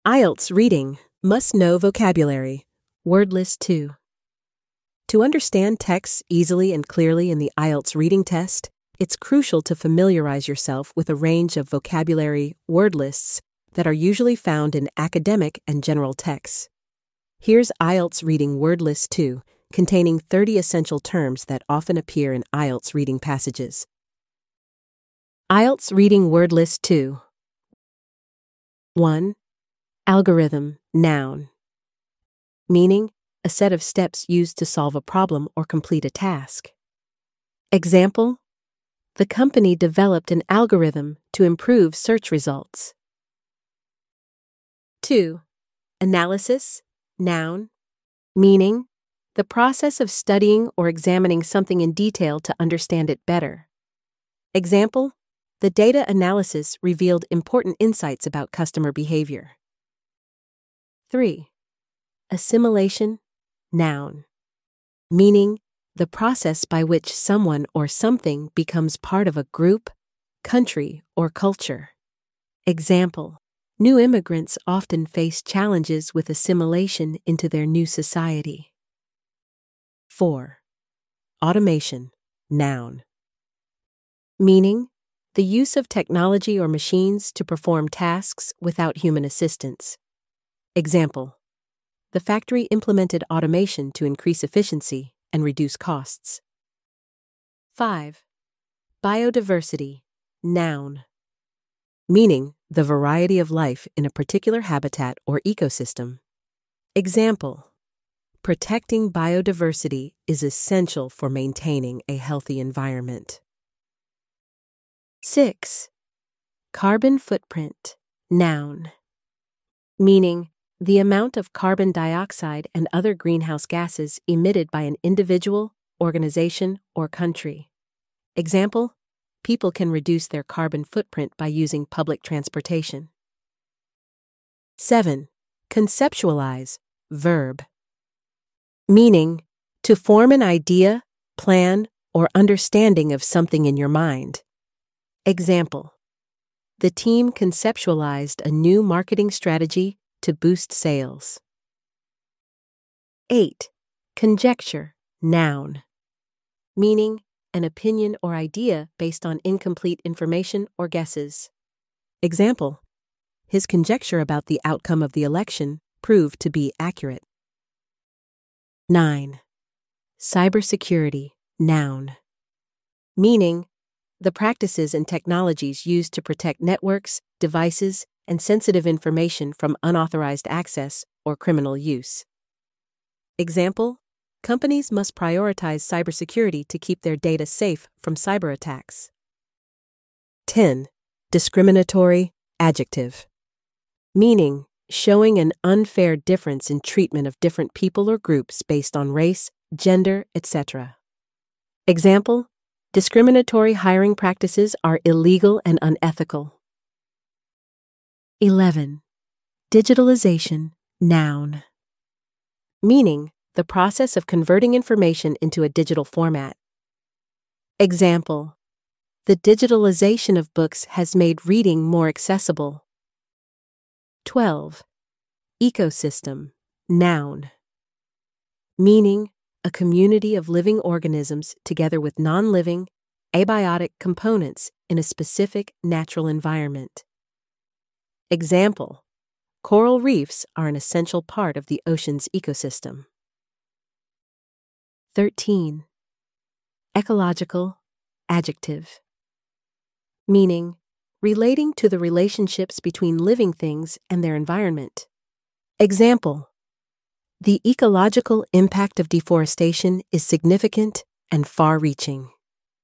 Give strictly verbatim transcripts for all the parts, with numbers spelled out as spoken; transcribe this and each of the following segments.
I E L T S Reading Must Know Vocabulary. Word List two. To understand texts easily and clearly in the I E L T S reading test, it's crucial to familiarize yourself with a range of vocabulary word lists that are usually found in academic and general texts. Here's I E L T S Reading Word List two, containing thirty essential terms that often appear in I E L T S reading passages. I E L T S Reading Word List two. one. Algorithm, noun. Meaning, a set of steps used to solve a problem or complete a task. Example: the company developed an algorithm to improve search results. two. Analysis, noun. Meaning, the process of studying or examining something in detail to understand it better. Example: the data analysis revealed important insights about customer behavior. three. Assimilation, noun. Meaning, the process by which someone or something becomes part of a group, country, or culture. Example: new immigrants often face challenges with assimilation into their new society. four. Automation, noun. Meaning, the use of technology or machines to perform tasks without human assistance. Example: the factory implemented automation to increase efficiency and reduce costs. five. Biodiversity, noun. Meaning, the variety of life in a particular habitat or ecosystem. Example: protecting biodiversity is essential for maintaining a healthy environment. six. Carbon footprint, noun. Meaning, the amount of carbon dioxide and other greenhouse gases emitted by an individual, organization, or country. Example: people can reduce their carbon footprint by using public transportation. seven. Conceptualize, verb. Meaning, to form an idea, plan, or understanding of something in your mind. Example: the team conceptualized a new marketing strategy to boost sales. eight. Conjecture, noun. Meaning, an opinion or idea based on incomplete information or guesses. Example: his conjecture about the outcome of the election proved to be accurate. nine. Cybersecurity, noun. Meaning, the practices and technologies used to protect networks, devices, and sensitive information from unauthorized access or criminal use. Example: companies must prioritize cybersecurity to keep their data safe from cyber attacks. ten. Discriminatory, adjective. Meaning, showing an unfair difference in treatment of different people or groups based on race, gender, et cetera. Example: discriminatory hiring practices are illegal and unethical. eleven. Digitalization, noun. Meaning, the process of converting information into a digital format. Example: the digitalization of books has made reading more accessible. twelve. Ecosystem, noun. Meaning, a community of living organisms together with non-living, abiotic components in a specific natural environment. Example: coral reefs are an essential part of the ocean's ecosystem. thirteen. Ecological, adjective. Meaning, relating to the relationships between living things and their environment. Example: the ecological impact of deforestation is significant and far-reaching.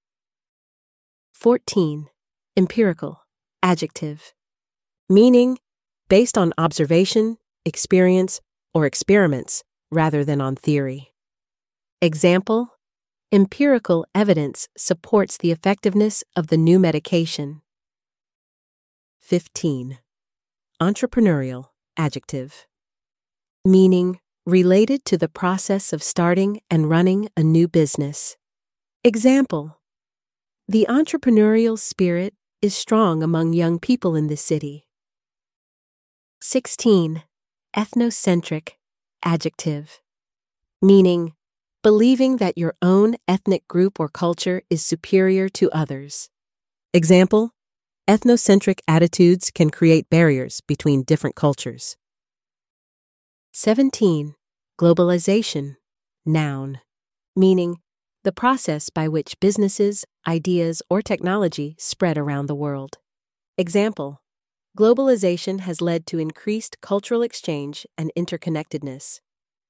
fourteen. Empirical, adjective. Meaning, based on observation, experience, or experiments rather than on theory. Example: empirical evidence supports the effectiveness of the new medication. fifteen. Entrepreneurial, adjective. Meaning, related to the process of starting and running a new business. Example: the entrepreneurial spirit is strong among young people in the city. sixteen. Ethnocentric, adjective. Meaning, believing that your own ethnic group or culture is superior to others. Example, ethnocentric attitudes can create barriers between different cultures. seventeen. Globalization, noun. Meaning, the process by which businesses, ideas, or technology spread around the world. Example, globalization has led to increased cultural exchange and interconnectedness.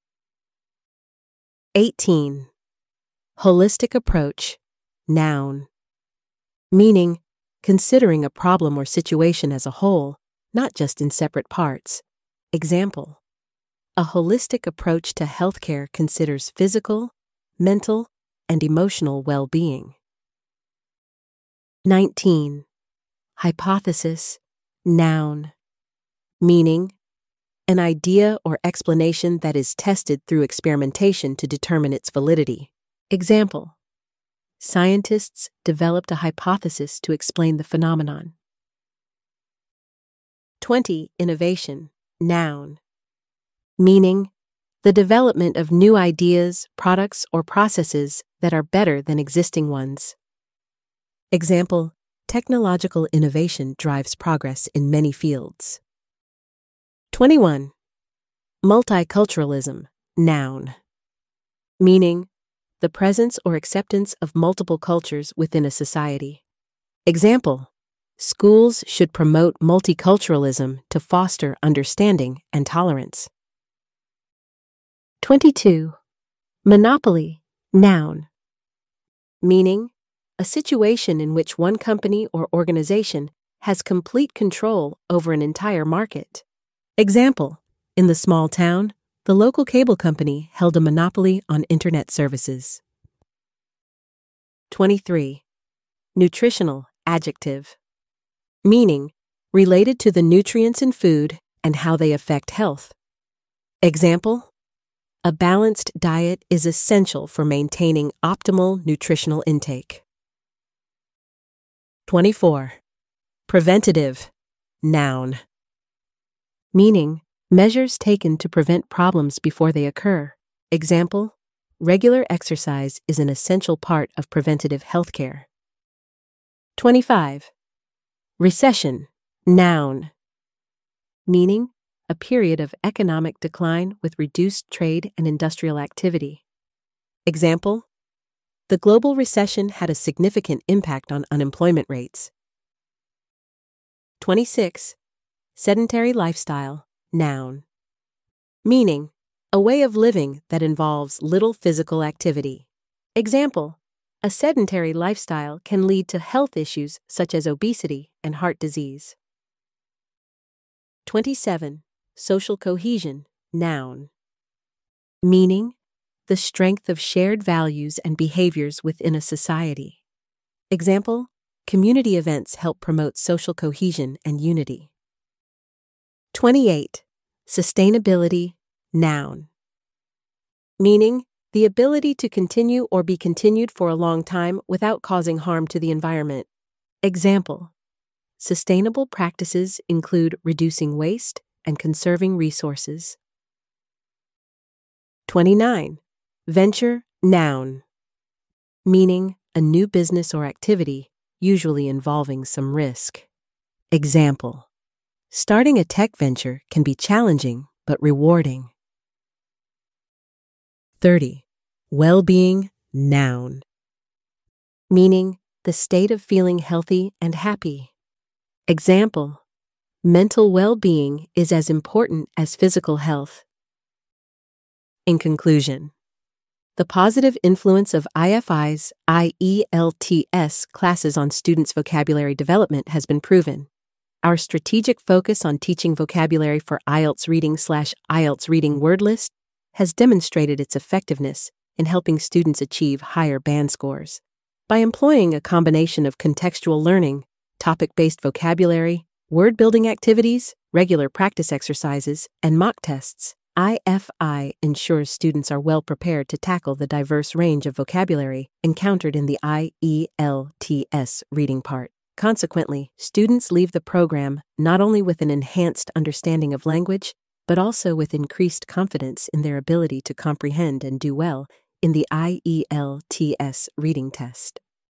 eighteen. Holistic approach, noun. Meaning, considering a problem or situation as a whole, not just in separate parts. Example, a holistic approach to healthcare considers physical, mental, and emotional well-being. nineteen. Hypothesis, noun. Meaning, an idea or explanation that is tested through experimentation to determine its validity. Example, scientists developed a hypothesis to explain the phenomenon. twenty. Innovation, noun. Meaning, the development of new ideas, products, or processes that are better than existing ones. Example, technological innovation drives progress in many fields. twenty-one. Multiculturalism, noun. Meaning, the presence or acceptance of multiple cultures within a society. Example, schools should promote multiculturalism to foster understanding and tolerance. twenty-two. Monopoly, noun. Meaning, a situation in which one company or organization has complete control over an entire market. Example, in the small town, the local cable company held a monopoly on internet services. twenty-three. Nutritional, adjective. Meaning, related to the nutrients in food and how they affect health. Example, a balanced diet is essential for maintaining optimal nutritional intake. twenty-four. Preventative, noun. Meaning, measures taken to prevent problems before they occur. Example, regular exercise is an essential part of preventative healthcare. twenty-five. Recession, noun. Meaning, a period of economic decline with reduced trade and industrial activity. Example, the global recession had a significant impact on unemployment rates. twenty-six. Sedentary lifestyle, noun. Meaning, a way of living that involves little physical activity. Example, a sedentary lifestyle can lead to health issues such as obesity and heart disease. twenty-seven. Social cohesion, noun. Meaning, the strength of shared values and behaviors within a society. Example, community events help promote social cohesion and unity. twenty-eight. Sustainability, noun. Meaning, the ability to continue or be continued for a long time without causing harm to the environment. Example, sustainable practices include reducing waste and conserving resources. twenty-nine. Venture, noun. Meaning, a new business or activity, usually involving some risk. Example, starting a tech venture can be challenging but rewarding. thirty. Well-being, noun. Meaning, the state of feeling healthy and happy. Example, mental well-being is as important as physical health. In conclusion, the positive influence of I F I's I E L T S classes on students' vocabulary development has been proven. Our strategic focus on teaching vocabulary for I E L T S reading slash I E L T S reading word list has demonstrated its effectiveness in helping students achieve higher band scores. By employing a combination of contextual learning, topic-based vocabulary, word-building activities, regular practice exercises, and mock tests, I F I ensures students are well prepared to tackle the diverse range of vocabulary encountered in the I E L T S reading part. Consequently, students leave the program not only with an enhanced understanding of language, but also with increased confidence in their ability to comprehend and do well in the I E L T S reading test.